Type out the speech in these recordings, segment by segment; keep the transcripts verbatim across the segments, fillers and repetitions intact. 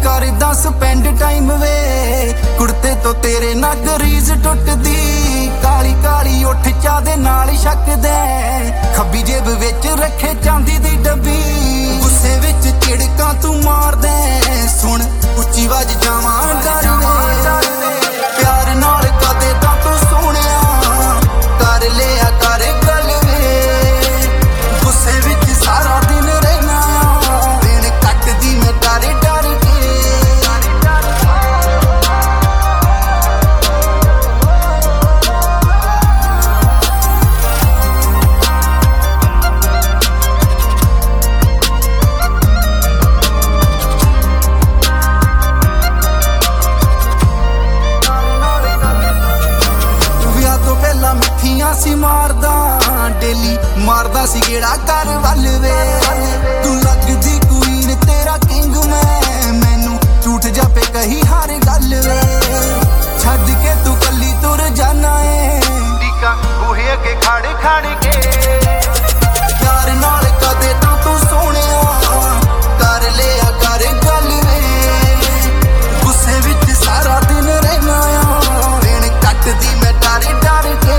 करदा spend time वे कुड़ते तो तेरे ना गरीज टुटदी काली काली उठ चा दे नाल शकदे खब्बी जेब विच रखे चांदी दी डब्बी गुस्से विच चिड़कां तू मार दे सुन उच्ची आवाज जावां डर वे प्यार नाल कदे तां तू सोहणिया कर लिया कर गल वे गुस्से विच सारा दिन रहना दिन कटदी मैं डर डर के सी मारदा डेली मारदा सी गेड़ा कर वल वे तू लगदी क्वीन तेरा किंग मैं मैनू झूठ जापे कही हर गल वे छड्ड के तू कली तुर जाना है टीका बूहे अगे खड़ खड़ के प्यार नाल कदे तां तू सोहणिया कर लिया कर गल वे गुस्से विच सारा दिन रहना दिन कटदी मैं डर डर के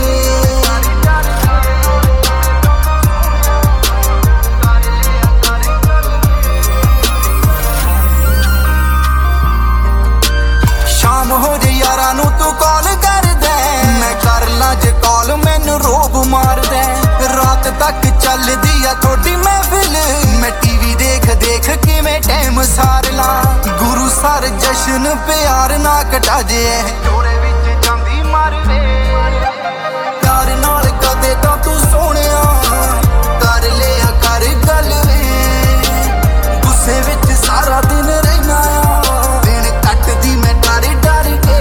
तू कॉल कर दे मैं कर ला जे कॉल मैनू रोब मार दे रात तक चलदी आ थोड़ी महफिल मैं टीवी देख देख के मैं टाइम सार ला गुरु सर जश्न प्यार ना कटा जे जोरे विच जांदी मार वे प्यार नाल कदे तां तू सोहणिया कर लिया कर गल वे गुस्से विच सारा दिन रहना दिन कटदी मैं डर डर के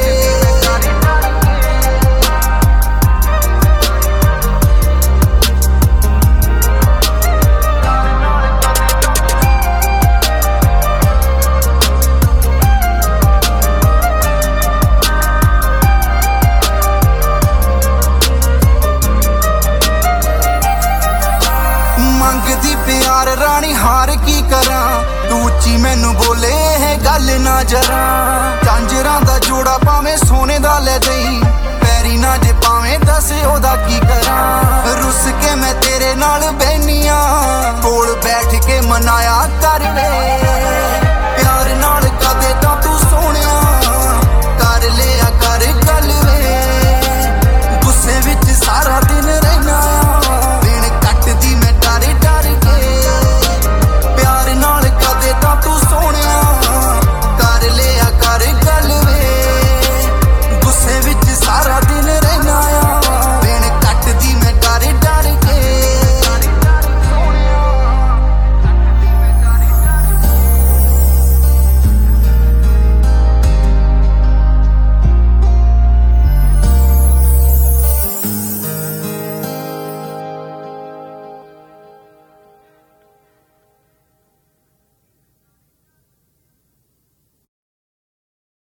मंगदी प्यार रानी हार की करा तू उच्ची मैनू बोले है गल ना जरा झांजरां दा जोड़ा पावे सोने दा ले दई पैरी ना जे पावे दस ओदा की करा रुस के मैं तेरे नाल बहनिया कोल बैठ के मनाया कर वे